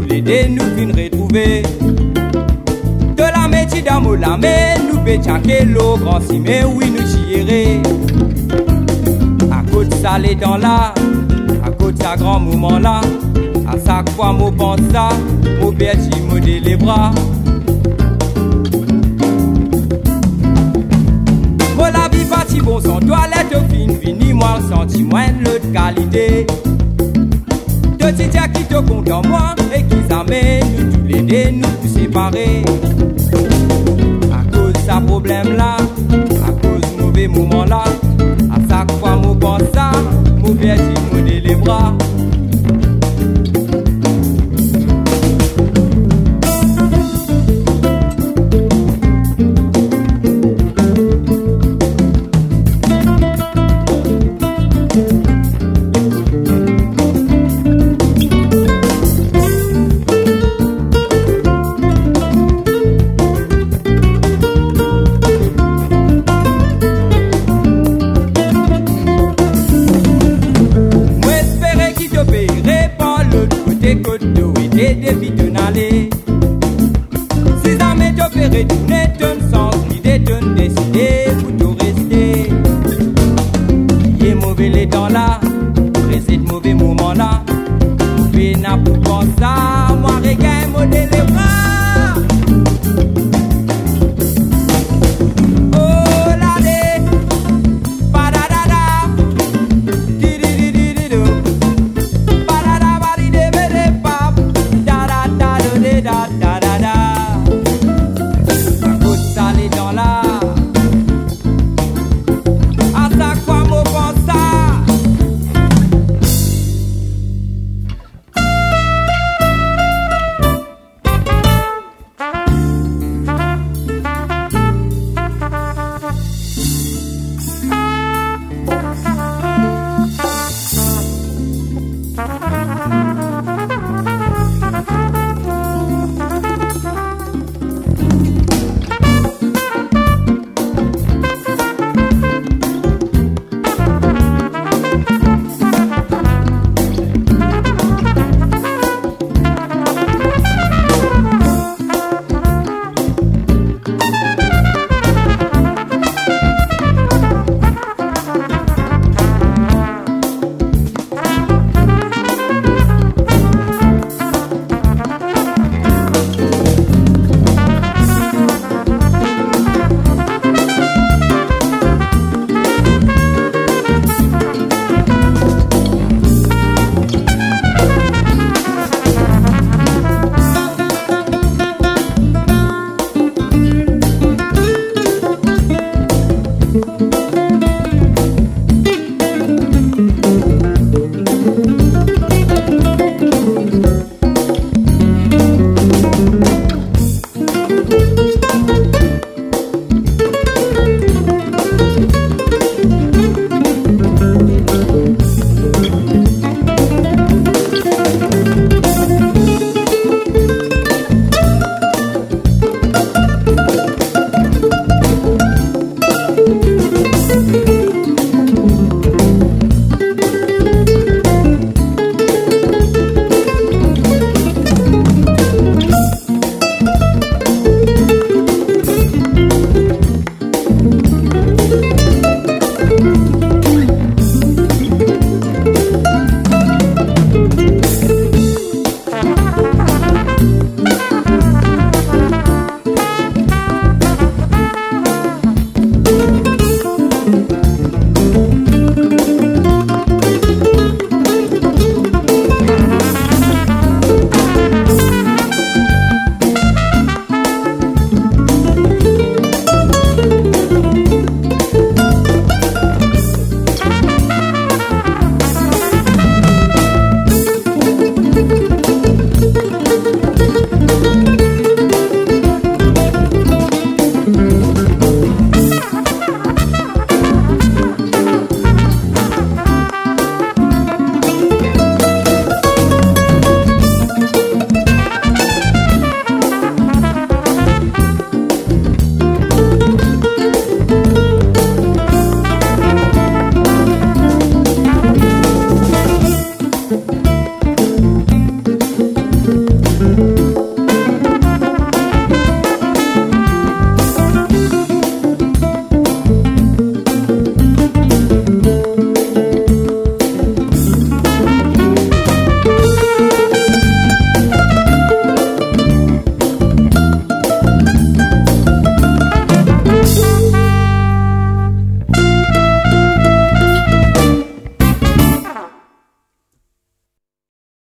les deux nous fin retrouver. De la métier d'amour la main, nous péchaquer l'eau grand si mais oui nous chierer. À côté salé dans la, à côté sa grand moment là, à chaque fois mon pense ça, mon perdu me dé les bras. Mon la vie parti bon sans toilette au fin fini moi le sentiment l'autre qualité. De titia qui te compte en moi et qui s'amène nous tous les deux nous séparer. À cause de ce problème là, à cause de mauvais moment là, à chaque fois mon pense ça, mon perdu me dé les bras. Et depuis ton aller, si jamais t'opérer tourner ton sens, l'idée de décider pour tout rester. Il est mauvais les dents là, rester de mauvais moments là. Mauvais n'a pour penser, moi regagne modèle.